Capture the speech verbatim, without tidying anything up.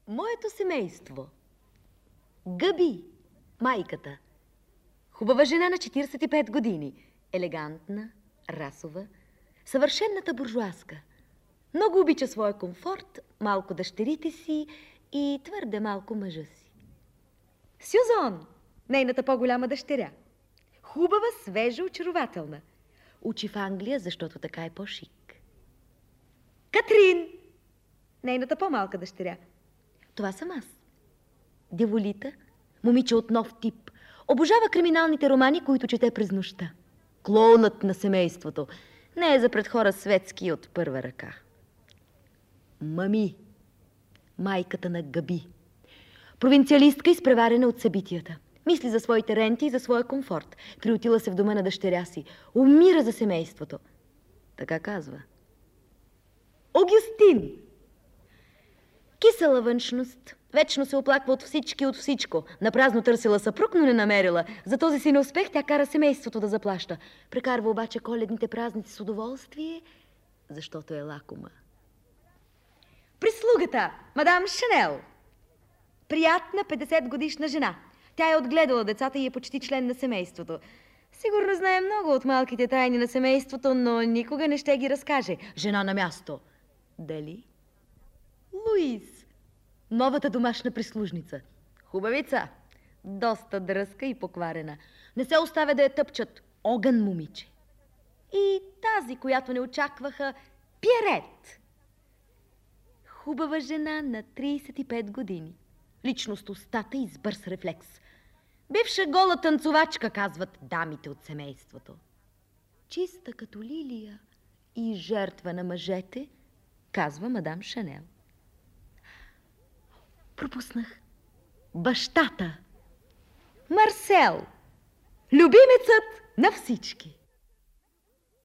Моето семейство. Гъби, майката. Хубава жена на четиридесет и пет години. Елегантна, расова, съвършенната буржуазка. Много обича своя комфорт, малко дъщерите си и твърде малко мъжа си. Сюзон, нейната по-голяма дъщеря. Хубава, свежа, очарователна. Учи в Англия, защото така е по-шик. Катрин, нейната по-малка дъщеря. Това съм аз. Деволита, момиче от нов тип. Обожава криминалните романи, които чете през нощта. Клоунът на семейството. Не е за пред хора светски от първа ръка. Мами, майката на Габи. Провинциалистка, изпреварена от събитията. Мисли за своите ренти и за своя комфорт. Приотила се в дома на дъщеря си. Умира за семейството. Така казва. Огюстин. Кисела външност. Вечно се оплаква от всички, от всичко. Напразно търсила съпруг, но не намерила. За този си неуспех тя кара семейството да заплаща. Прекарва обаче коледните празници с удоволствие, защото е лакома. Прислугата, мадам Шанел. Приятна петдесет годишна жена. Тя е отгледала децата и е почти член на семейството. Сигурно знае много от малките тайни на семейството, но никога не ще ги разкаже. Жена на място. Дали? Луис, новата домашна прислужница. Хубавица, доста дръзка и покварена. Не се оставя да я тъпчат. Огън момиче. И тази, която не очакваха, Пиерет. Хубава жена на тридесет и пет години. Личност устата и с бърз рефлекс. Бивша гола танцовачка, казват дамите от семейството. Чиста като лилия и жертва на мъжете, казва мадам Шанел. Пропуснах. Бащата. Марсел. Любимецът на всички.